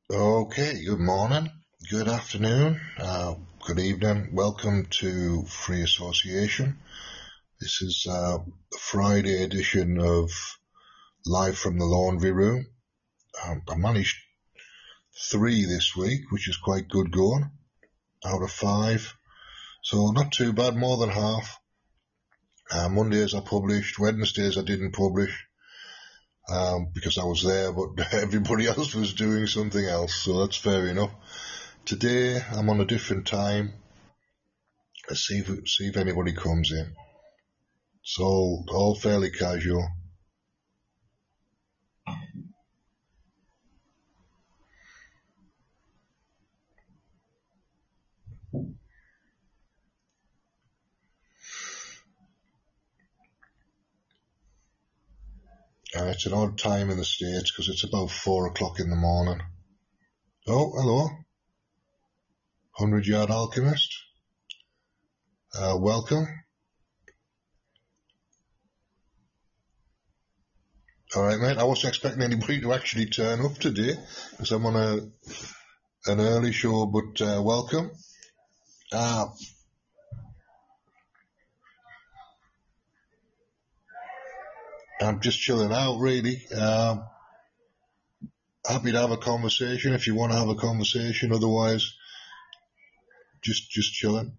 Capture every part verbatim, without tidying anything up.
Okay, good morning, good afternoon, uh, good evening. Welcome to Free Association. This is uh, the Friday edition of Live from the Laundry Room. Um, I managed three this week, which is quite good going, out of five. So not too bad, more than half. Uh, Mondays I published, Wednesdays I didn't publish. Um, because I was there, but everybody else was doing something else, so that's fair enough. Today I'm on a different time. Let's see if see if anybody comes in. It's all all fairly casual. And it's an odd time in the States because it's about four o'clock in the morning. Oh, hello. Hundred Yard Alchemist. Uh, welcome. All right, mate. I wasn't expecting anybody to actually turn up today because I'm on a an early show, but uh, welcome. Uh, I'm just chilling out, really. Um, happy to have a conversation if you want to have a conversation. Otherwise, just just chilling.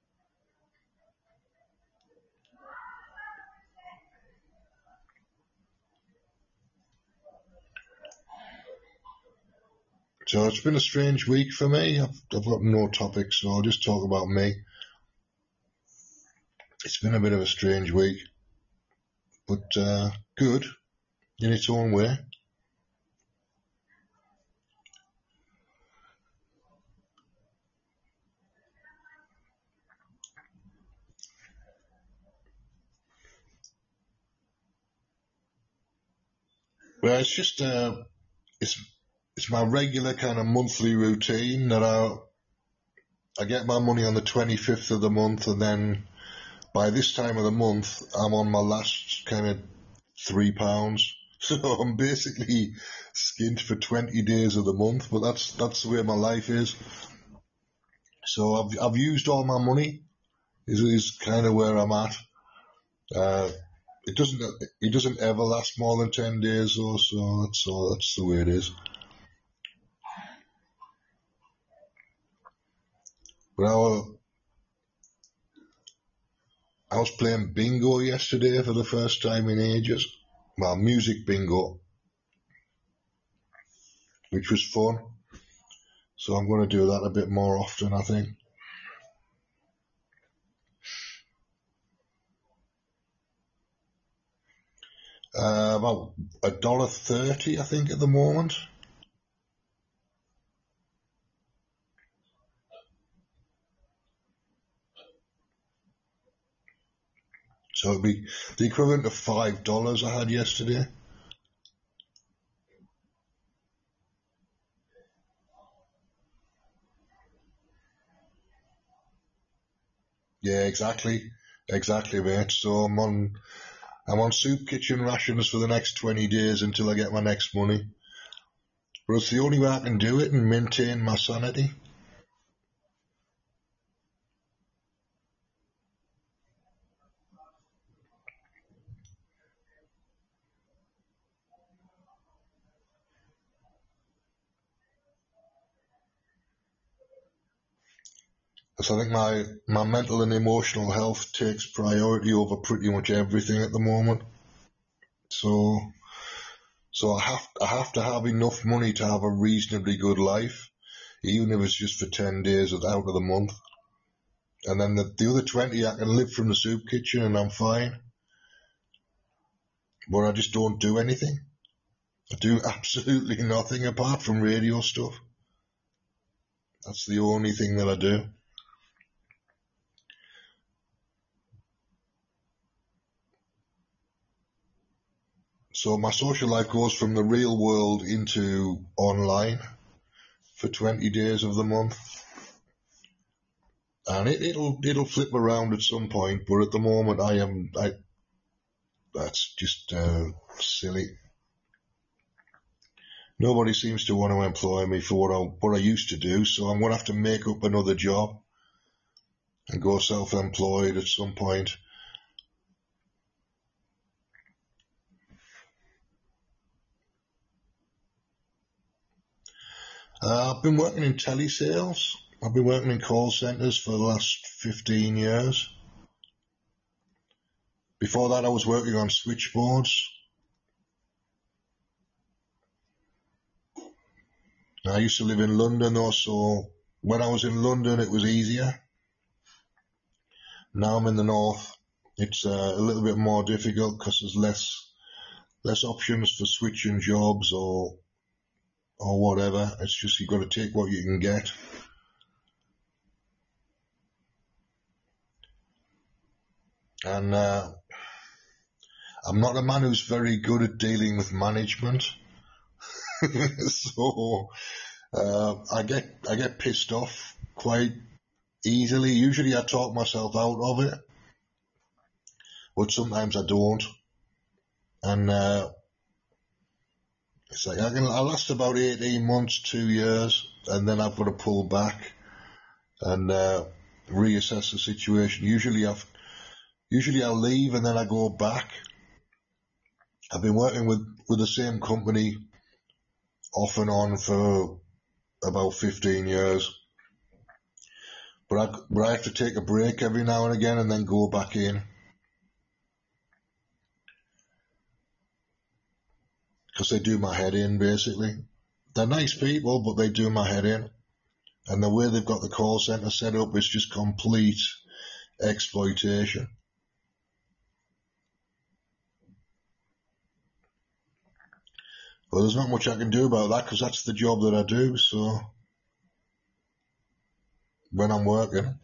So it's been a strange week for me. I've, I've got no topics, so I'll just talk about me. It's been a bit of a strange week, but uh, good in its own way. Well, it's just uh, it's it's my regular kind of monthly routine that I I get my money on the twenty-fifth of the month, and then by this time of the month, I'm on my last kind of three pounds. So I'm basically skint for twenty days of the month, but that's that's the way my life is. So I've I've used all my money. Is is kind of where I'm at. Uh, it doesn't it doesn't ever last more than ten days though, so that's so that's the way it is. But I was, I was playing bingo yesterday for the first time in ages. Well, music bingo, which was fun. So I'm going to do that a bit more often, I think. Uh, about a dollar thirty, I think, at the moment. So it'd be the equivalent of five dollars I had yesterday. Yeah, exactly, exactly, mate. So I'm on, I'm on soup kitchen rations for the next twenty days until I get my next money. But it's the only way I can do it and maintain my sanity. Because I think my, my mental and emotional health takes priority over pretty much everything at the moment. So, so I have, I have to have enough money to have a reasonably good life, even if it's just for ten days out of the month. And then the, the other twenty, I can live from the soup kitchen and I'm fine. But I just don't do anything. I do absolutely nothing apart from radio stuff. That's the only thing that I do. So my social life goes from the real world into online for twenty days of the month. And it, it'll it'll flip around at some point, but at the moment I am I that's just uh, silly. nobody seems to want to employ me for what I, what I used to do, so I'm going to have to make up another job and go self-employed at some point. Uh, I've been working in telesales. I've been working in call centres for the last fifteen years. Before that, I was working on switchboards. I used to live in London though, so when I was in London, it was easier. Now I'm in the north. It's uh, a little bit more difficult because there's less less options for switching jobs or or whatever. It's just you've got to take what you can get. And uh, I'm not a man who's very good at dealing with management. so uh, I get I get pissed off quite easily. Usually I talk myself out of it, but sometimes I don't. And uh, it's like I can I last about eighteen months, two years, and then I've got to pull back and uh, reassess the situation. Usually I've usually I leave and then I go back. I've been working with, with the same company off and on for about fifteen years. But I, but I have to take a break every now and again and then go back in. Because they do my head in, basically. They're nice people, but they do my head in. And the way they've got the call centre set up is just complete exploitation. Well, there's not much I can do about that because that's the job that I do, so when I'm working.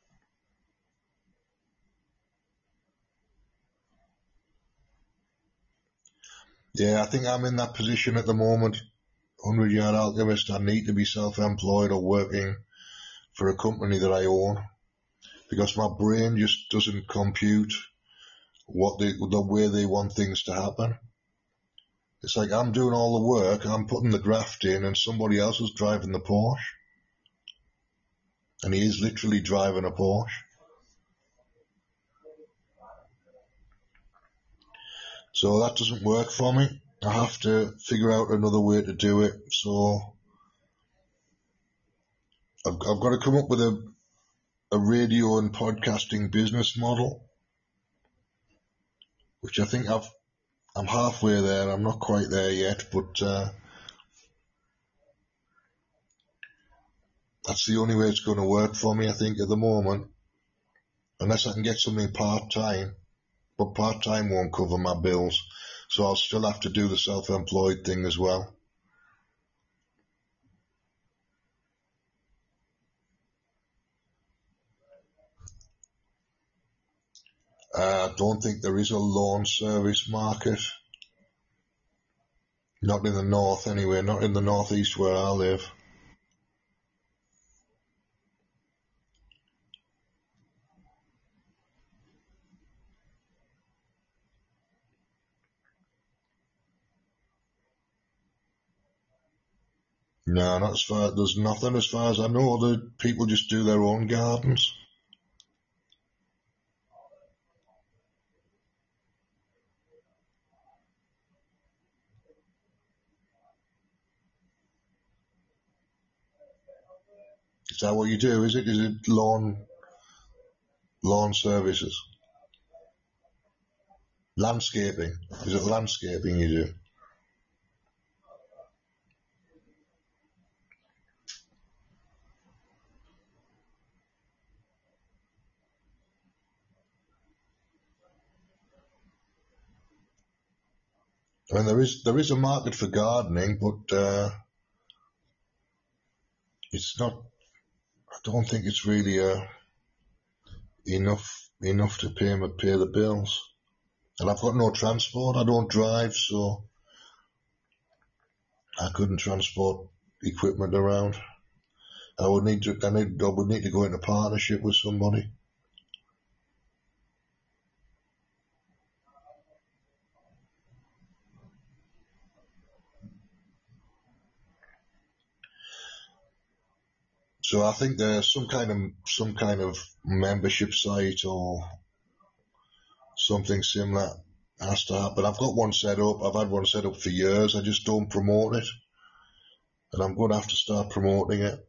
Yeah, I think I'm in that position at the moment. hundred Yard Alchemist, I need to be self-employed or working for a company that I own because my brain just doesn't compute what they, the way they want things to happen. It's like I'm doing all the work, I'm putting the graft in, and somebody else is driving the Porsche. And he is literally driving a Porsche. So that doesn't work for me. I have to figure out another way to do it. So I've, I've got to come up with a, a radio and podcasting business model, which I think I've, I'm halfway there. I'm not quite there yet, but uh, that's the only way it's going to work for me, I think, at the moment, unless I can get something part-time. But part-time won't cover my bills, so I'll still have to do the self-employed thing as well. Uh, I don't think there is a lawn service market. Not in the north anyway, not in the northeast where I live. No, not as far, there's nothing as far as I know. The people just do their own gardens. Is that what you do? Is it? Is it lawn, lawn services? Landscaping? Is it landscaping you do? I mean, there is there is a market for gardening, but uh, it's not. I don't think it's really uh, enough enough to pay me pay the bills. And I've got no transport. I don't drive, so I couldn't transport equipment around. I would need to. I, need, I would need to go into partnership with somebody. So I think there's some kind of some kind of membership site or something similar has to happen. I've got one set up. I've had one set up for years. I just don't promote it, and I'm going to have to start promoting it.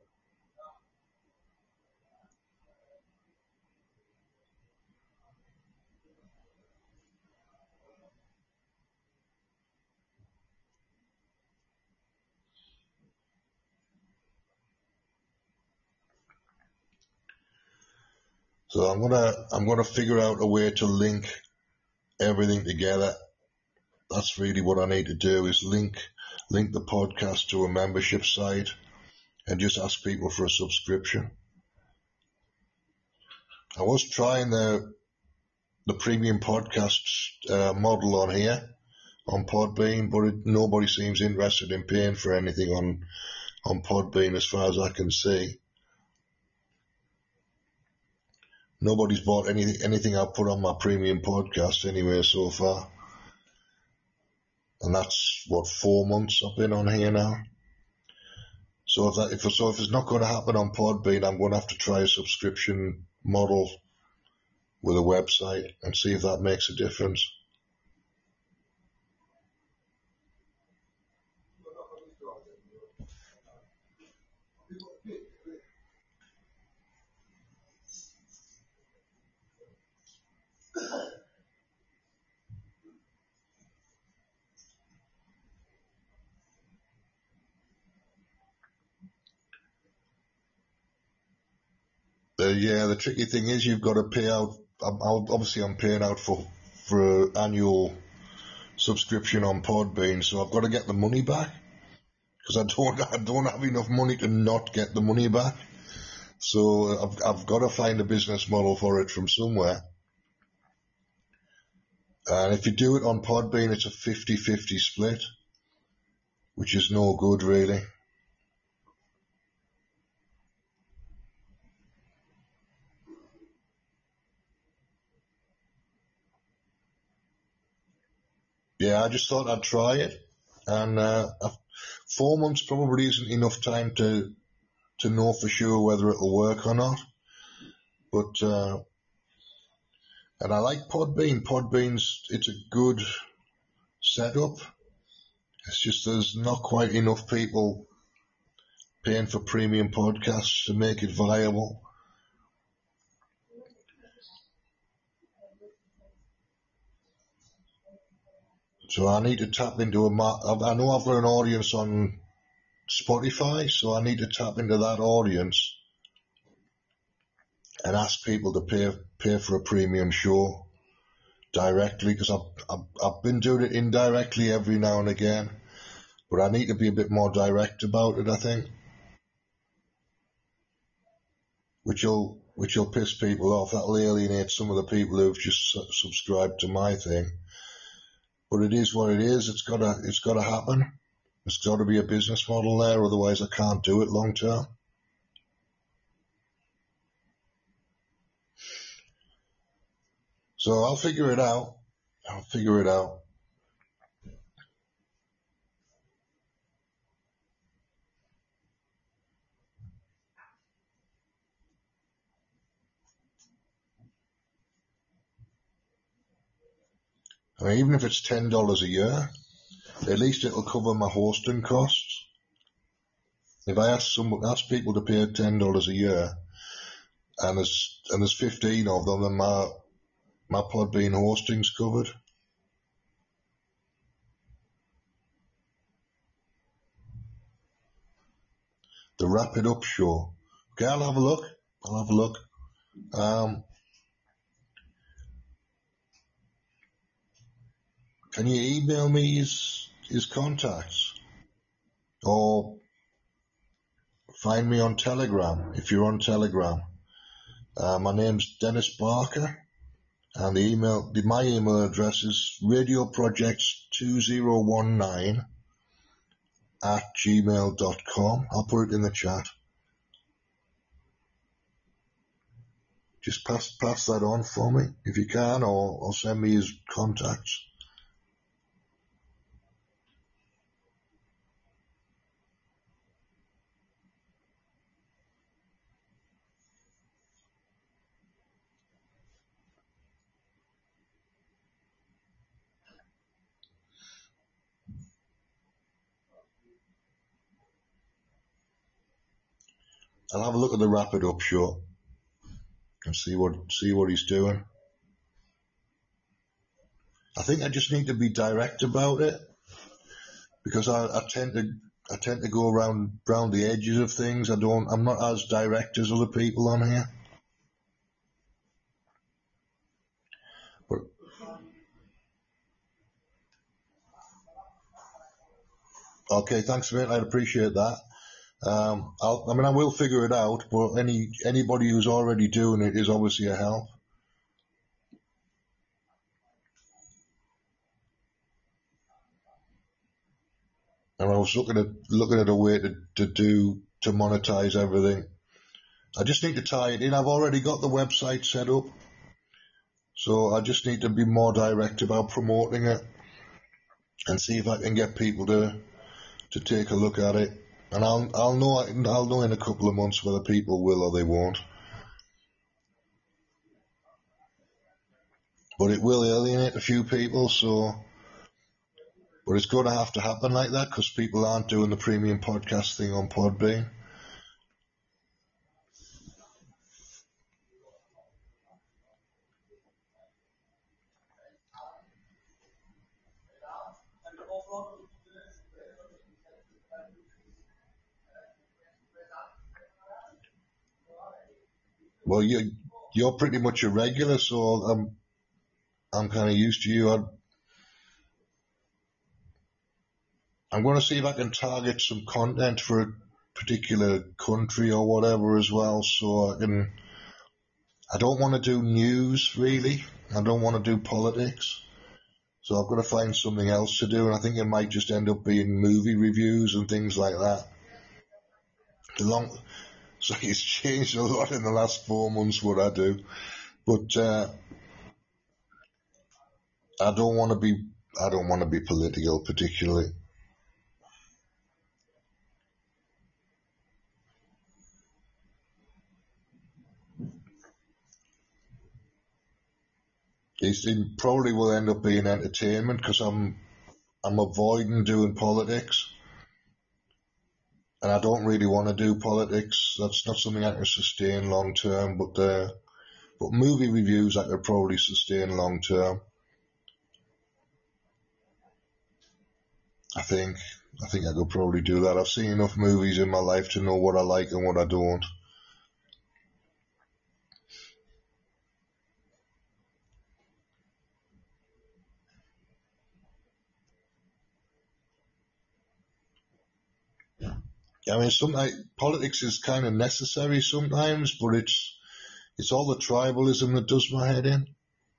So I'm gonna I'm gonna figure out a way to link everything together. That's really what I need to do, is link link the podcast to a membership site and just ask people for a subscription. I was trying the the premium podcast uh, model on here on Podbean, but it, nobody seems interested in paying for anything on on Podbean as far as I can see. Nobody's bought anything anything I put on my premium podcast anyway so far. And that's what, four months I've been on here now. So if that if so if it's not going to happen on Podbean, I'm going to have to try a subscription model with a website and see if that makes a difference. Uh, yeah, the tricky thing is you've got to pay out. I'm, obviously, I'm paying out for for an annual subscription on Podbean, so I've got to get the money back because I don't I don't have enough money to not get the money back. So I've I've got to find a business model for it from somewhere. And if you do it on Podbean, it's a fifty-fifty split, which is no good really. Yeah, I just thought I'd try it, and uh, four months probably isn't enough time to to know for sure whether it'll work or not. But uh, and I like Podbean. Podbean's it's a good setup. It's just there's not quite enough people paying for premium podcasts to make it viable. So I need to tap into a. I know I've got an audience on Spotify, so I need to tap into that audience and ask people to pay pay for a premium show directly, because I've, I've I've been doing it indirectly every now and again, but I need to be a bit more direct about it, I think, which will which will piss people off. That'll alienate some of the people who've just su- subscribed to my thing. But it is what it is. It's gotta it's gotta happen. There's got to be a business model there, otherwise I can't do it long term. So I'll figure it out. I'll figure it out. I mean, even if it's ten dollars a year, at least it'll cover my hosting costs. If I ask some, ask people to pay ten dollars a year, and there's and there's fifteen of them, then my my Podbean hosting's covered. The Wrap It Up Show. Okay, I'll have a look. I'll have a look. Um, can you email me his his contacts, or find me on Telegram if you're on Telegram? Uh, my name's Dennis Barker, and the email, my email address is radioprojects two zero one nine at gmail dot com. I'll put it in the chat. Just pass pass that on for me if you can, or, or send me his contacts. I'll have a look at the Wrap It Up show and see what see what he's doing. I think I just need to be direct about it, because I, I tend to I tend to go around around the edges of things. I don't. I'm not as direct as other people on here. But okay, thanks, mate. I'd appreciate that. Um, I'll, I mean, I will figure it out. But any anybody who's already doing it is obviously a help. And I was looking at looking at a way to, to do to monetize everything. I just need to tie it in. I've already got the website set up, so I just need to be more direct about promoting it and see if I can get people to to take a look at it. And I'll I'll know I'll know in a couple of months whether people will or they won't. But it will alienate a few people, so. But it's going to have to happen like that because people aren't doing the premium podcast thing on Podbean. Well, you you're pretty much a regular, so I'm I'm kind of used to you. I'd, I'm going to see if I can target some content for a particular country or whatever as well, so I can. I don't want to do news really. I don't want to do politics, so I've got to find something else to do, and I think it might just end up being movie reviews and things like that. The long, so it's changed a lot in the last four months what I do, but uh, I don't want to be. I don't want to be political particularly. It probably will end up being entertainment because I'm I'm avoiding doing politics, and I don't really want to do politics. That's not something I can sustain long term. But uh, but movie reviews I could probably sustain long term. I think I think I could probably do that. I've seen enough movies in my life to know what I like and what I don't. I mean, sometimes politics is kind of necessary sometimes, but it's it's all the tribalism that does my head in.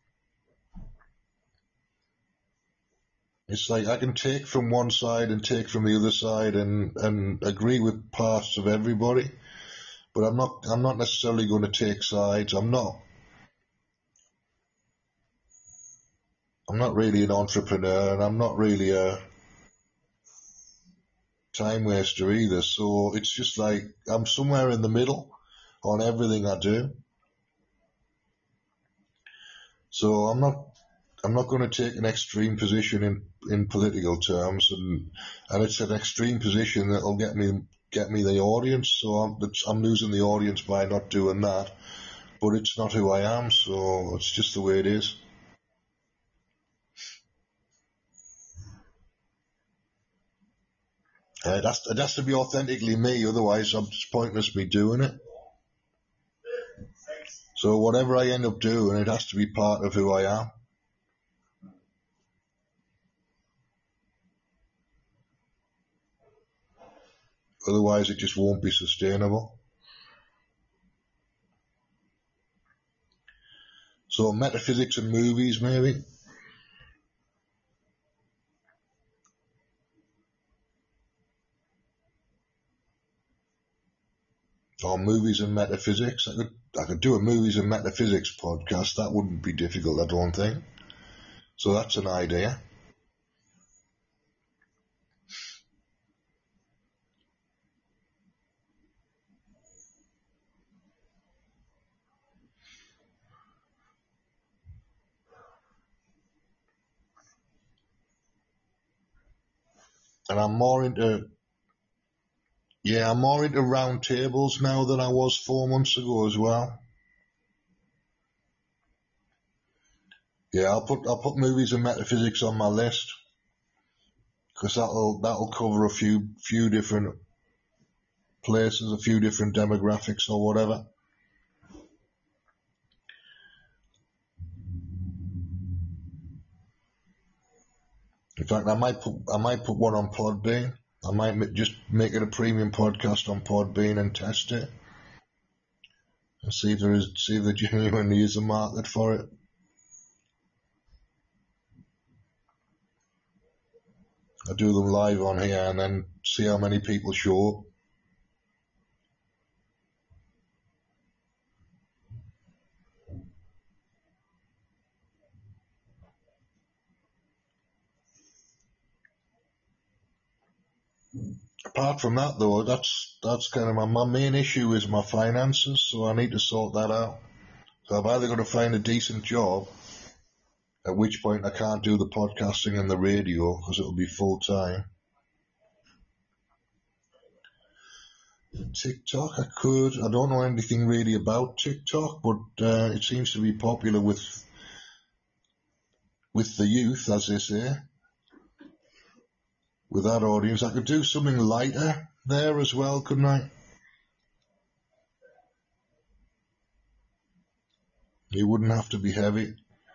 It's like I can take from one side and take from the other side and, and agree with parts of everybody, but I'm not I'm not necessarily going to take sides. I'm not I'm not really an entrepreneur, and I'm not really a time waster either. So it's just like I'm somewhere in the middle on everything I do. So I'm not I'm not going to take an extreme position in, in political terms, and and it's an extreme position that'll get me get me the audience. So I'm I'm losing the audience by not doing that, but it's not who I am. So it's just the way it is. Uh, it, has, it has to be authentically me, otherwise I'm just pointless me doing it. So whatever I end up doing, it has to be part of who I am. Otherwise it just won't be sustainable. So metaphysics and movies, maybe. Or movies and metaphysics. I could I could do a movies and metaphysics podcast. That wouldn't be difficult, I don't think. So that's an idea. And I'm more into Yeah, I'm more into round tables now than I was four months ago as well. Yeah, I'll put I'll put movies and metaphysics on my list because that'll that'll cover a few few different places, a few different demographics or whatever. In fact, I might put I might put one on Podbean. I might just make it a premium podcast on Podbean and test it and see if there is see if there genuinely is a market for it. I do them live on here and then see how many people show up. Apart from that, though, that's that's kind of my, my main issue is my finances, so I need to sort that out. So I've either got to find a decent job, at which point I can't do the podcasting and the radio because it'll be full time. TikTok, I could. I don't know anything really about TikTok, but uh, it seems to be popular with with the youth, as they say. With that audience, I could do something lighter there as well, couldn't I? It wouldn't have to be heavy.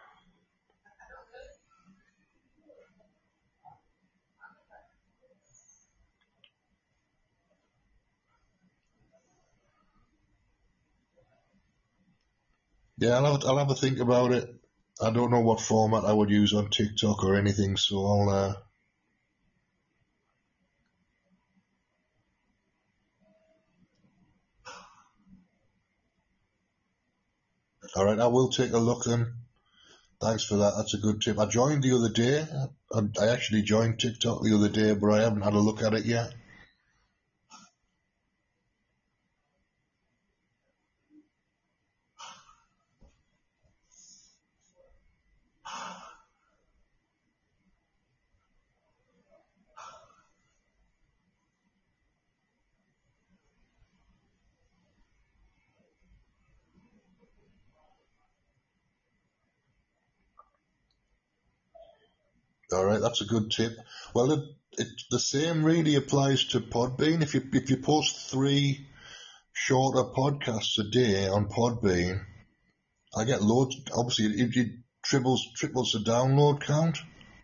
Yeah, I'll have, I'll have a think about it. I don't know what format I would use on TikTok or anything, so I'll... Uh, all right, I will take a look then. Thanks for that. That's a good tip. I joined the other day. I, I actually joined TikTok the other day, but I haven't had a look at it yet. All right, that's a good tip. Well, it, it, the same really applies to Podbean. If you if you post three shorter podcasts a day on Podbean, I get loads. Obviously, it, it triples triples the download count,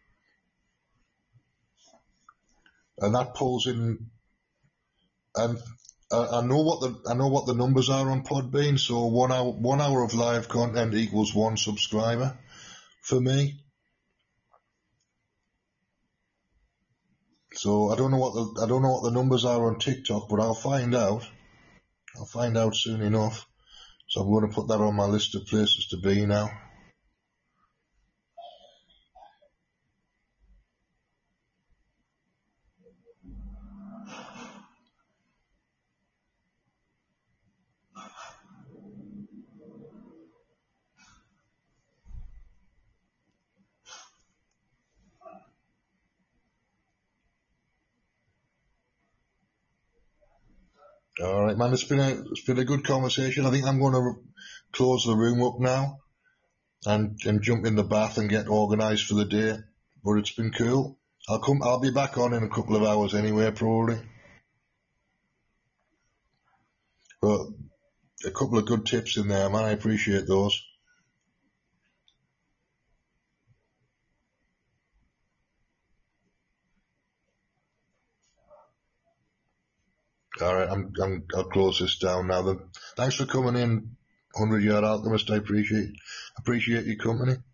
and that pulls in. And I, I know what the I know what the numbers are on Podbean. So one hour one hour of live content equals one subscriber for me. So I don't know what the I don't know what the numbers are on TikTok, but I'll find out. I'll find out soon enough. So I'm going to put that on my list of places to be now. All right, man. It's been a it's been a good conversation. I think I'm going to close the room up now and and jump in the bath and get organised for the day. But it's been cool. I'll come. I'll be back on in a couple of hours anyway, probably. But a couple of good tips in there, man. I appreciate those. All right, I'm, I'm, I'll close this down now then. Thanks for coming in, one hundred Yard Alchemist. I appreciate, appreciate your company.